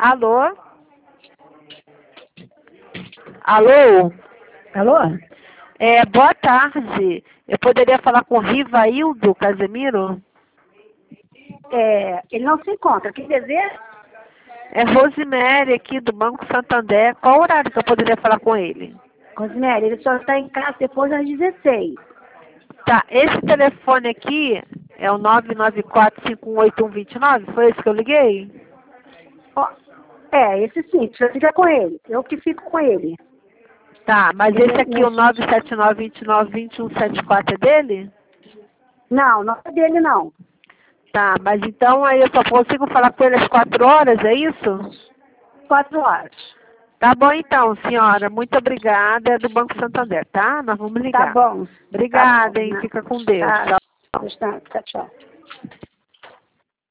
Alô? Alô? Alô? Boa tarde. Eu poderia falar com o Rivaildo Casemiro? Ele não se encontra. Quer dizer? É Rosemary aqui do Banco Santander. Qual horário que eu poderia falar com ele? Rosemary, ele só está em casa depois das 16. Tá, esse telefone aqui é o 994-518129? Foi esse que eu liguei? Ó, esse sim, você fica com ele. Eu que fico com ele. Tá, mas Ele esse aqui, o 979-29-2174 é dele? Não é dele não. Tá, mas então aí eu só consigo falar com ele às 4 horas, é isso? 4 horas. Tá bom então, senhora. Muito obrigada. É do Banco Santander, tá? Nós vamos Tá ligar. bom. Obrigada, Tá hein? bom. Fica com Deus. Tá. Tchau. Tchau.